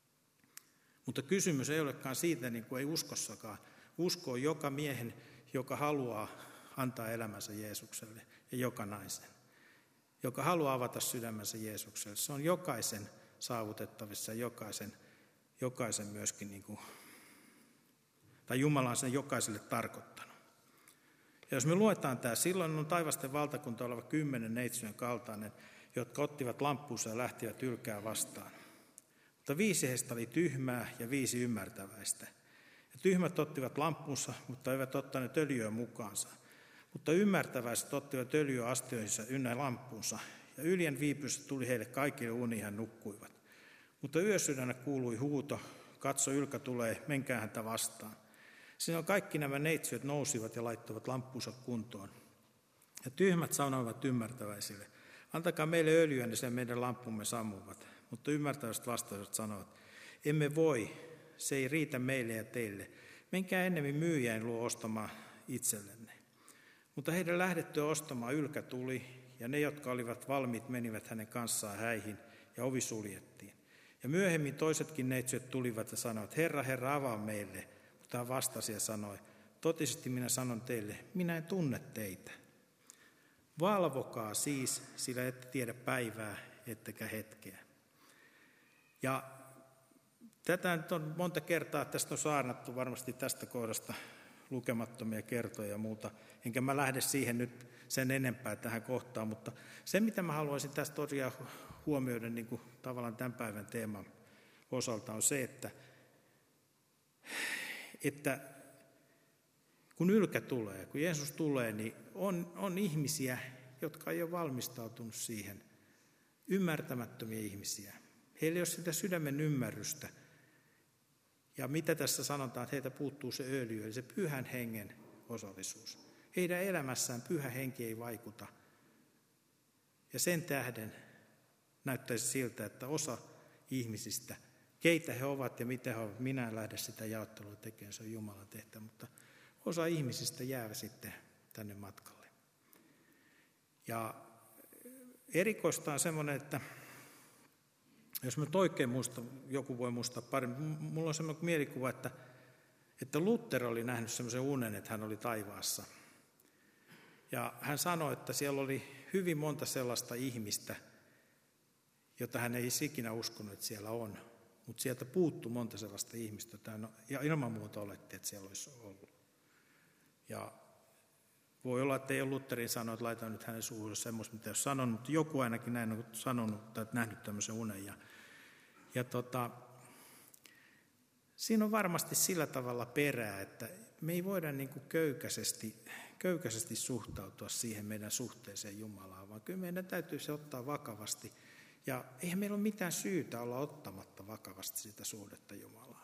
Mutta kysymys ei olekaan siitä, niin kuin ei uskossakaan. Usko on joka miehen, joka haluaa antaa elämänsä Jeesukselle, ja joka naisen, joka haluaa avata sydämensä Jeesukselle. Se on jokaisen saavutettavissa, jokaisen, jokaisen myöskin, niin kuin, tai Jumala on sen jokaiselle tarkoittanut. Ja jos me luetaan tämä, silloin on taivasten valtakunta oleva kymmenen neitsyön kaltainen, jotka ottivat lamppunsa ja lähtivät ylkää vastaan. Mutta viisi heistä oli tyhmää ja viisi ymmärtäväistä. Ja tyhmät ottivat lamppunsa, mutta eivät ottaneet öljyä mukaansa. Mutta ymmärtäväiset ottivat öljyä astioihinsa ynnä lamppunsa. Ja yljen viipyssä tuli heille kaikille uni, hän nukkuivat. Mutta yösydännä kuului huuto, katso ylkä tulee, menkää häntä vastaan. Silloin kaikki nämä neitsyöt nousivat ja laittoivat lamppunsa kuntoon. Ja tyhmät sanoivat ymmärtäväisille, antakaa meille öljyä, niin sen meidän lamppumme sammuvat. Mutta ymmärtäväiset vastasivat sanoivat, emme voi, se ei riitä meille ja teille. Menkää ennemmin myyjäin luo ostamaan itsellenne. Mutta heidän lähdettyä ostamaan ylkä tuli, ja ne, jotka olivat valmiit, menivät hänen kanssaan häihin, ja ovi suljettiin. Ja myöhemmin toisetkin neitsyöt tulivat ja sanoivat, Herra, Herra, avaa meille. Mutta hän vastasi ja sanoi, totisesti minä sanon teille, minä en tunne teitä. Valvokaa siis, sillä ette tiedä päivää, ettekä hetkeä. Ja tätä nyt on monta kertaa, tästä on saarnattu varmasti tästä kohdasta lukemattomia kertoja ja muuta, enkä mä lähde siihen nyt sen enempää tähän kohtaan, mutta se mitä mä haluaisin tästä tosiaan huomioida niin kuin tavallaan tämän päivän teeman osalta on se, että, että kun ylkä tulee, kun Jeesus tulee, niin on, on ihmisiä, jotka ei ole valmistautunut siihen, ymmärtämättömiä ihmisiä. Heillä ei ole sitä sydämen ymmärrystä. Ja mitä tässä sanotaan, että heiltä puuttuu se öljy, eli se pyhän hengen osallisuus. Heidän elämässään pyhä henki ei vaikuta. Ja sen tähden näyttäisi siltä, että osa ihmisistä keitä he ovat ja mitä he ovat. Minä en lähde sitä jaottelua tekemään, se on Jumalan tehtävä, mutta osa ihmisistä jää sitten tänne matkalle. Ja erikoista on semmoinen, että jos mä oikein muistan, joku voi muistaa paremmin, mulla on semmoinen mielikuva, että, että Luther oli nähnyt semmoisen unen, että hän oli taivaassa. Ja hän sanoi, että siellä oli hyvin monta sellaista ihmistä, jota hän ei ikinä uskonut, että siellä on. Mutta sieltä puuttui monta sellaista ihmistä, ja ilman muuta oletti, että siellä olisi ollut. Ja voi olla, että ei ole Lutherin sanonut, että laitan nyt hänen suuhun semmoista, mitä ei ole sanonut, mutta joku ainakin näin on sanonut tai nähnyt tämmöisen unen. Ja, ja tota, siinä on varmasti sillä tavalla perää, että me ei voida niin kuin köykäisesti, köykäisesti suhtautua siihen meidän suhteeseen Jumalaan, vaan kyllä meidän täytyy se ottaa vakavasti. Ja eihän meillä ole mitään syytä olla ottamatta vakavasti sitä suhdetta Jumalaan.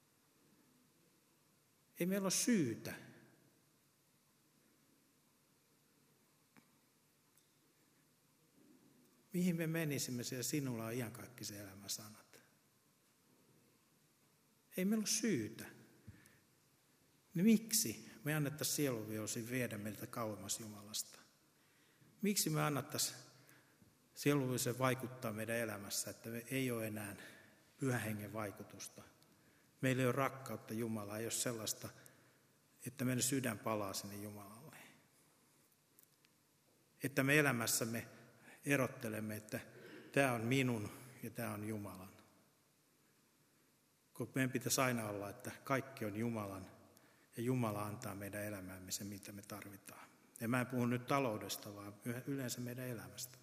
Ei meillä ole syytä. Mihin me menisimme siellä sinulla on iankaikkisen elämän sanat? Ei meillä ole syytä. Niin miksi me annettaisiin sielunvihollisen viedä meiltä kauemmas Jumalasta? Miksi me annettaisiin sielunvihollisen vaikuttaa meidän elämässä, että me ei ole enää Pyhän Hengen vaikutusta? Meillä ei ole rakkautta Jumalaa, ei ole sellaista, että meidän sydän palaa sinne Jumalalle. Että me elämässämme erottelemme, että tämä on minun ja tämä on Jumalan. Kun meidän pitäisi aina olla, että kaikki on Jumalan ja Jumala antaa meidän elämäämme se, mitä me tarvitaan. Ja mä en puhu nyt taloudesta, vaan yleensä meidän elämästämme.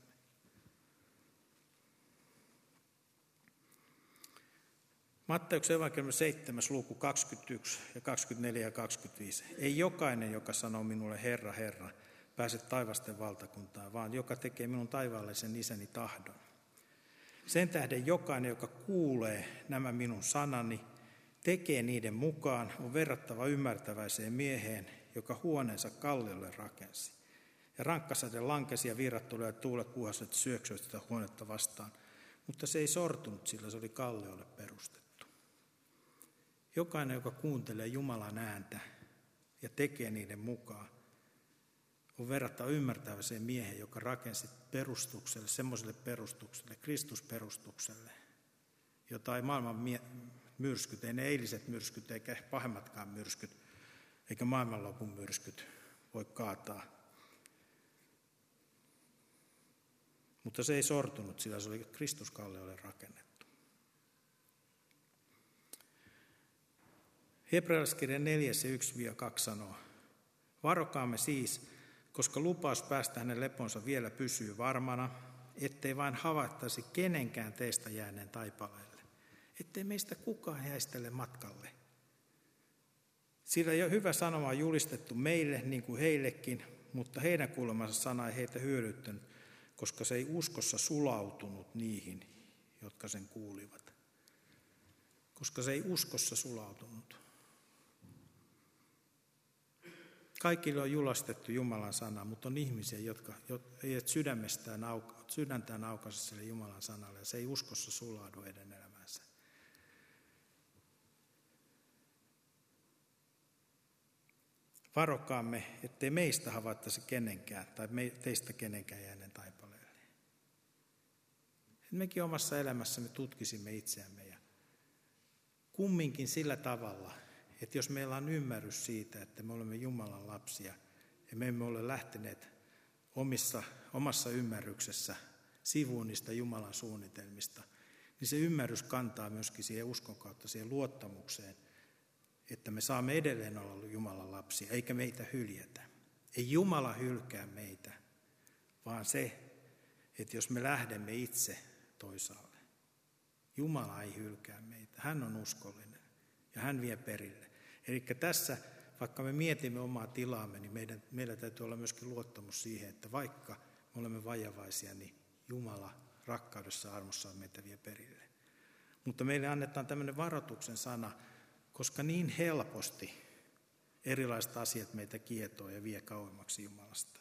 Matteuksen evankeliumin seitsemäs luku kaksikymmentäyksi ja kaksikymmentäneljä ja kaksikymmentäviisi. Ei jokainen, joka sanoo minulle Herra, Herra, pääse taivasten valtakuntaan, vaan joka tekee minun taivaallisen isäni tahdon. Sen tähden jokainen, joka kuulee nämä minun sanani, tekee niiden mukaan, on verrattava ymmärtäväiseen mieheen, joka huoneensa kalliolle rakensi. Ja rankkasade lankesi ja virrat tulivat ja tuulet puhastivat syöksyivät sitä huonetta vastaan, mutta se ei sortunut, sillä se oli kalliolle perustettu. Jokainen, joka kuuntelee Jumalan ääntä ja tekee niiden mukaan, on verrattava ymmärtäväiseen miehen, joka rakensi perustukselle, semmoiselle perustukselle, Kristusperustukselle, jota ei maailman mie- myrskyt, ei ne eiliset myrskyt eikä pahemmatkaan myrskyt, eikä maailmanlopun myrskyt voi kaataa. Mutta se ei sortunut, sillä se oli Kristuskalliolle rakennettu. Hebrealaiskirjan neljäs ja yksi kaksi sanoo, varokaamme siis, koska lupaus päästä hänen leponsa vielä pysyy varmana, ettei vain havaittaisi kenenkään teistä jääneen taipaleelle, ettei meistä kukaan jäistele matkalle. Sillä jo hyvä sanoma on julistettu meille niin kuin heillekin, mutta heidän kuulemansa sana ei heitä hyödyttänyt, koska se ei uskossa sulautunut niihin, jotka sen kuulivat. Koska se ei uskossa sulautunut. Kaikille on julistettu Jumalan sana, mutta on ihmisiä, jotka eivät sydämestään auka, sydäntään aukaise sille Jumalan sanalle, ja se ei uskossa sulaudu heidän elämänsä. Varokaamme, ettei meistä havaittaisi kenenkään, tai me, teistä kenenkään jääneen taipaleelle. Mekin omassa elämässämme tutkisimme itseämme, ja kumminkin sillä tavalla, että jos meillä on ymmärrys siitä, että me olemme Jumalan lapsia ja me emme ole lähteneet omissa, omassa ymmärryksessä sivuun niistä Jumalan suunnitelmista, niin se ymmärrys kantaa myöskin siihen uskon kautta, siihen luottamukseen, että me saamme edelleen olla Jumalan lapsia, eikä meitä hyljätä. Ei Jumala hylkää meitä, vaan se, että jos me lähdemme itse toisaalle, Jumala ei hylkää meitä, hän on uskollinen ja hän vie perille. Eli tässä, vaikka me mietimme omaa tilaamme, niin meidän, meillä täytyy olla myöskin luottamus siihen, että vaikka me olemme vajavaisia, niin Jumala rakkaudessa armossaan meitä vie perille. Mutta meille annetaan tämmöinen varoituksen sana, koska niin helposti erilaiset asiat meitä kietoo ja vie kauemmaksi Jumalasta.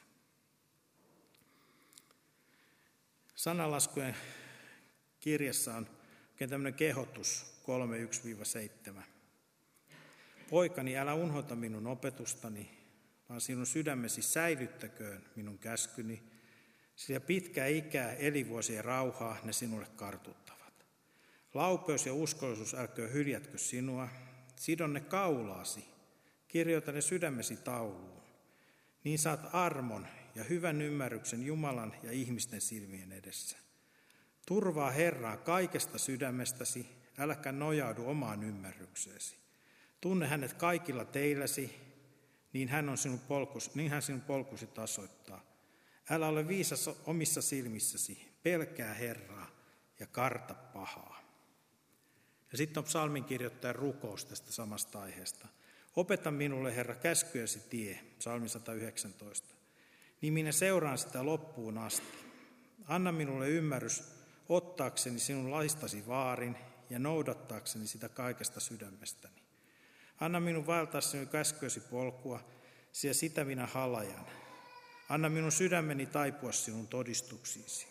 Sananlaskujen kirjassa on Oikein tämmöinen kehotus kolme yksi seitsemän. Poikani, älä unhota minun opetustani, vaan sinun sydämesi säilyttäköön minun käskyni, sillä pitkää ikää elinvuosien rauhaa ne sinulle kartuttavat. Laupeus ja uskollisuus älköön hyljätkö sinua, sidon ne kaulaasi, kirjoita ne sydämesi tauluun. Niin saat armon ja hyvän ymmärryksen Jumalan ja ihmisten silmien edessä. Turvaa Herraa kaikesta sydämestäsi, äläkä nojaudu omaan ymmärrykseesi. Tunne hänet kaikilla teilläsi, niin hän, on sinun polkus, niin hän sinun polkusi tasoittaa. Älä ole viisas omissa silmissäsi, pelkää Herraa ja karta pahaa. Ja sitten on psalminkirjoittajan rukous tästä samasta aiheesta. Opeta minulle, Herra, käskyjäsi tie, psalmi sata yhdeksäntoista. Niin minä seuraan sitä loppuun asti. Anna minulle ymmärrys ottaakseni sinun laistasi vaarin ja noudattaakseni sitä kaikesta sydämestäni. Anna minun vaeltaa sinun käskyjäsi polkua, sillä sitä minä halajan. Anna minun sydämeni taipua sinun todistuksiisi.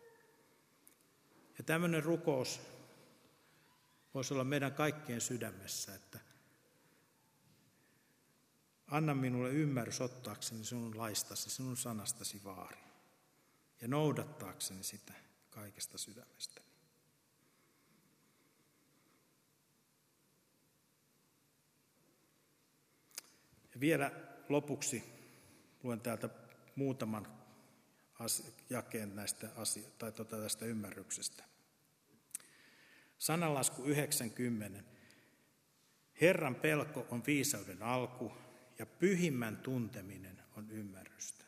Ja tämmöinen rukous voisi olla meidän kaikkien sydämessä, että anna minulle ymmärrys ottaakseni sinun laistasi, sinun sanastasi vaarin ja noudattaakseni sitä kaikesta sydämestäni. Ja vielä lopuksi luen täältä muutaman jakeen näistä asio- tai tuota tästä ymmärryksestä. Sananlasku yhdeksänkymmentä. Herran pelko on viisauden alku ja pyhimmän tunteminen on ymmärrystä.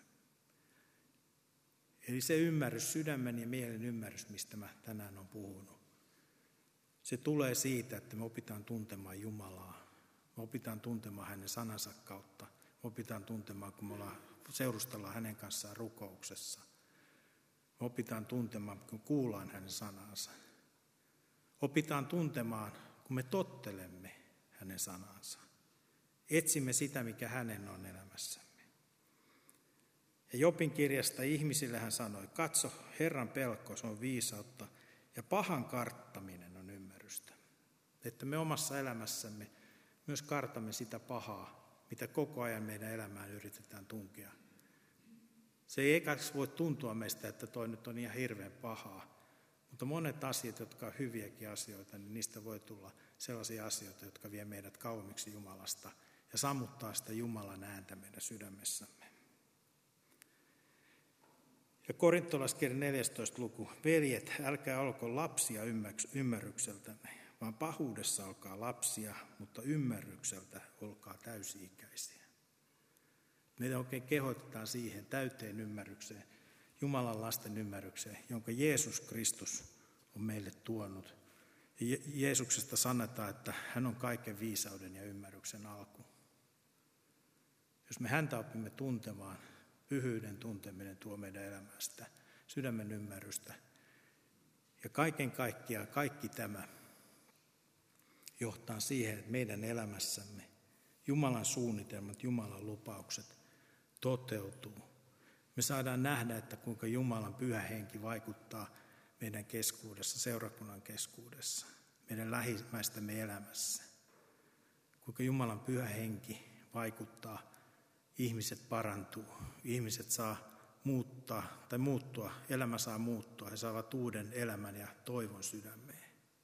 Eli se ymmärrys, sydämen ja mielen ymmärrys, mistä mä tänään olen puhunut, se tulee siitä, että me opitaan tuntemaan Jumalaa. Me opitaan tuntemaan hänen sanansa kautta. Me opitaan tuntemaan, kun me ollaan, seurustellaan hänen kanssaan rukouksessa. Me opitaan tuntemaan, kun kuullaan hänen sanansa. Opitaan tuntemaan, kun me tottelemme hänen sanansa. Etsimme sitä, mikä hänen on elämässämme. Ja Jobin kirjasta ihmisille hän sanoi, katso, Herran pelko, se on viisautta, ja pahan karttaminen on ymmärrystä. Että me omassa elämässämme myös kartamme sitä pahaa, mitä koko ajan meidän elämään yritetään tunkea. Se ei ekaksi voi tuntua meistä, että toi nyt on ihan hirveän pahaa, mutta monet asiat, jotka on hyviäkin asioita, niin niistä voi tulla sellaisia asioita, jotka vie meidät kauemmiksi Jumalasta ja sammuttaa sitä Jumalan ääntä meidän sydämessämme. Ja korintolaiskirjan neljästoista luku. Veljet, älkää olko lapsia ymmärrykseltänne, vaan pahuudessa olkaa lapsia, mutta ymmärrykseltä olkaa täysi-ikäisiä. Meitä oikein kehotetaan siihen täyteen ymmärrykseen, Jumalan lasten ymmärrykseen, jonka Jeesus Kristus on meille tuonut. Ja Jeesuksesta sanotaan, että hän on kaiken viisauden ja ymmärryksen alku. Jos me häntä opimme tuntemaan, pyhyyden tunteminen tuo meidän elämästä, sydämen ymmärrystä. Ja kaiken kaikkiaan kaikki tämä johtaa siihen, että meidän elämässämme Jumalan suunnitelmat, Jumalan lupaukset toteutuu. Me saadaan nähdä, että kuinka Jumalan pyhä henki vaikuttaa meidän keskuudessa, seurakunnan keskuudessa, meidän lähimmäistämme elämässä. Kuinka Jumalan pyhä henki vaikuttaa, ihmiset parantuu, ihmiset saa muuttaa tai muuttua, elämä saa muuttua, he saavat uuden elämän ja toivon sydämeen.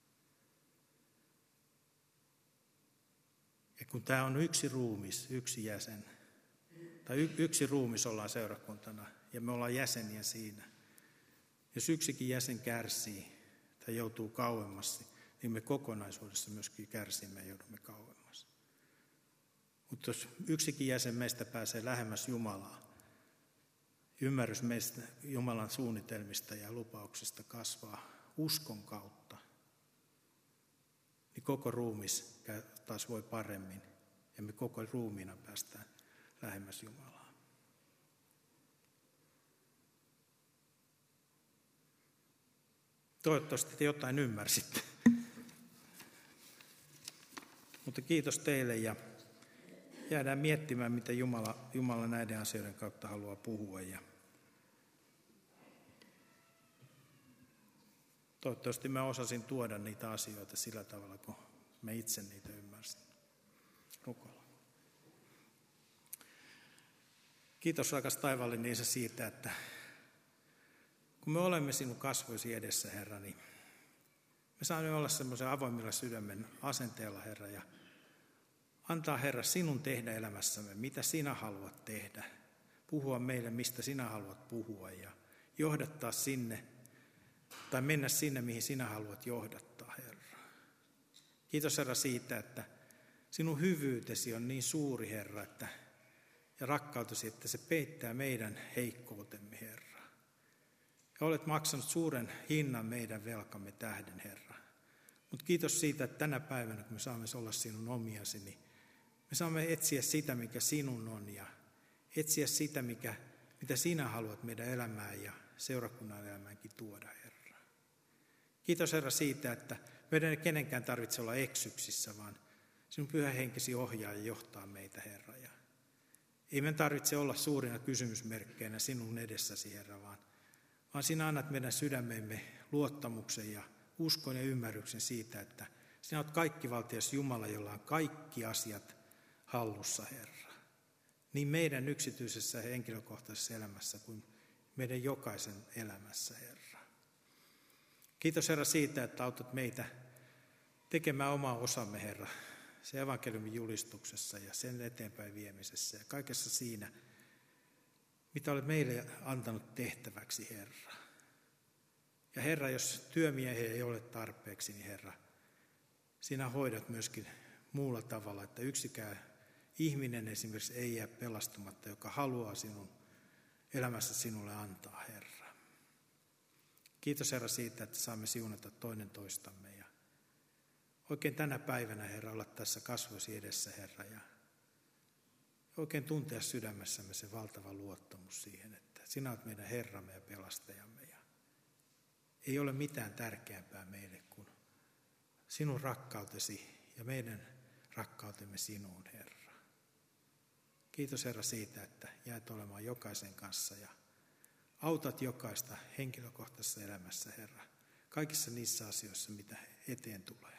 Ja kun tämä on yksi ruumis, yksi jäsen, tai y- yksi ruumis ollaan seurakuntana ja me ollaan jäseniä siinä. Jos yksikin jäsen kärsii tai joutuu kauemmas, niin me kokonaisuudessa myöskin kärsimme ja joudumme kauemmas. Mutta jos yksikin jäsen meistä pääsee lähemmäs Jumalaa, ymmärrys meistä Jumalan suunnitelmista ja lupauksista kasvaa uskon kautta, niin koko ruumis taas voi paremmin ja me koko ruumiina päästään lähemmäs Jumalaa. Toivottavasti te jotain ymmärsitte. Mutta kiitos teille ja jäädään miettimään, mitä Jumala, Jumala näiden asioiden kautta haluaa puhua. Ja Toivottavasti mä osasin tuoda niitä asioita sillä tavalla, kun mä itse niitä ymmärsin. Rukoillaan. Kiitos rakas taivaallinen Isä siitä, että kun me olemme sinun kasvoisi edessä, Herra, niin me saamme olla semmoisen avoimilla sydämen asenteella, Herra, ja antaa, Herra, sinun tehdä elämässämme, mitä sinä haluat tehdä. Puhua meille, mistä sinä haluat puhua ja johdattaa sinne, tai mennä sinne, mihin sinä haluat johdattaa, Herra. Kiitos, Herra, siitä, että sinun hyvyytesi on niin suuri, Herra, että, ja rakkautesi, että se peittää meidän heikkoutemme, Herra. Ja olet maksanut suuren hinnan meidän velkamme tähden, Herra. Mutta kiitos siitä, että tänä päivänä, kun me saamme olla sinun omiasi, niin me saamme etsiä sitä, mikä sinun on, ja etsiä sitä, mikä, mitä sinä haluat meidän elämään ja seurakunnan elämäänkin tuoda, Herra. Kiitos, Herra, siitä, että meidän ei kenenkään tarvitse olla eksyksissä, vaan sinun pyhä henkesi ohjaa ja johtaa meitä, Herra. Ja ei meidän tarvitse olla suurina kysymysmerkkeinä sinun edessäsi, Herra, vaan, vaan sinä annat meidän sydämemme luottamuksen ja uskon ja ymmärryksen siitä, että sinä olet kaikkivaltias Jumala, jolla on kaikki asiat hallussa, Herra. Niin meidän yksityisessä ja henkilökohtaisessa elämässä kuin meidän jokaisen elämässä, Herra. Kiitos, Herra, siitä, että autat meitä tekemään omaa osamme, Herra, se evankeliumin julistuksessa ja sen eteenpäin viemisessä ja kaikessa siinä, mitä olet meille antanut tehtäväksi, Herra. Ja Herra, jos työmiehiä ei ole tarpeeksi, niin Herra, sinä hoidat myöskin muulla tavalla, että yksikään ihminen esimerkiksi ei jää pelastumatta, joka haluaa sinun elämässä sinulle antaa, Herra. Kiitos, Herra, siitä, että saamme siunata toinen toistamme ja oikein tänä päivänä, Herra, olla tässä kasvoisi edessä, Herra, ja oikein tuntea sydämessämme se valtava luottamus siihen, että sinä olet meidän Herramme ja pelastajamme ja ei ole mitään tärkeämpää meille kuin sinun rakkautesi ja meidän rakkautemme sinuun, Herra. Kiitos, Herra, siitä, että jäät olemaan jokaisen kanssa ja autat jokaista henkilökohtaisessa elämässä, Herra, kaikissa niissä asioissa, mitä eteen tulee.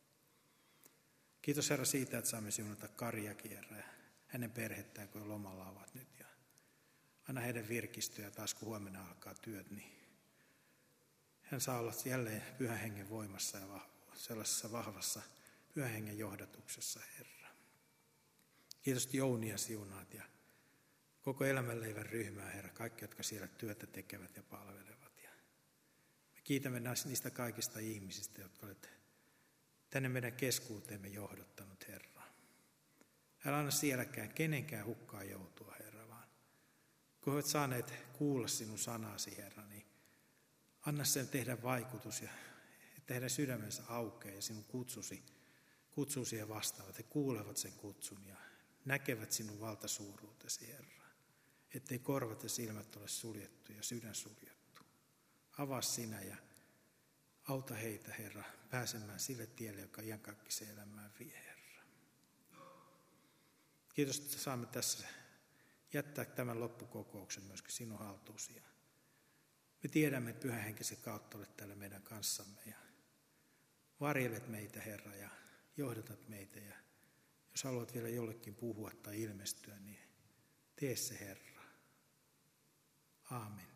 Kiitos, Herra, siitä, että saamme siunata Kariakin, Herra, ja hänen perhettään, kun lomalla ovat nyt. Ja anna heidän virkistyä taas, kun huomenna alkaa työt, niin hän saa olla jälleen Pyhän Hengen voimassa ja sellaisessa vahvassa Pyhän Hengen johdatuksessa, Herra. Kiitos, Jounia siunaat ja koko elämänleivän ryhmää, Herra, kaikki, jotka siellä työtä tekevät ja palvelevat. Ja me kiitämme niistä kaikista ihmisistä, jotka olet tänne meidän keskuuteemme johdottanut, Herra. Älä anna sielläkään kenenkään hukkaan joutua, Herra, vaan kun olet saaneet kuulla sinun sanasi, Herra, niin anna sen tehdä vaikutus ja että heidän sydämensä aukeaa ja sinun kutsusi, kutsuu siihen vastaavat. He kuulevat sen kutsun ja näkevät sinun valtasuuruutesi, Herra. Ettei korvat ja silmät ole suljettu ja sydän suljettu. Avaa sinä ja auta heitä, Herra, pääsemään sille tielle, joka iankaikkiseen elämään vie, Herra. Kiitos, että saamme tässä jättää tämän loppukokouksen myöskin sinun haltuusi. Me tiedämme, että Pyhän Henkesi kautta olet täällä meidän kanssamme ja varjelet meitä, Herra, ja johdatat meitä. Ja jos haluat vielä jollekin puhua tai ilmestyä, niin tee se, Herra. Aamen.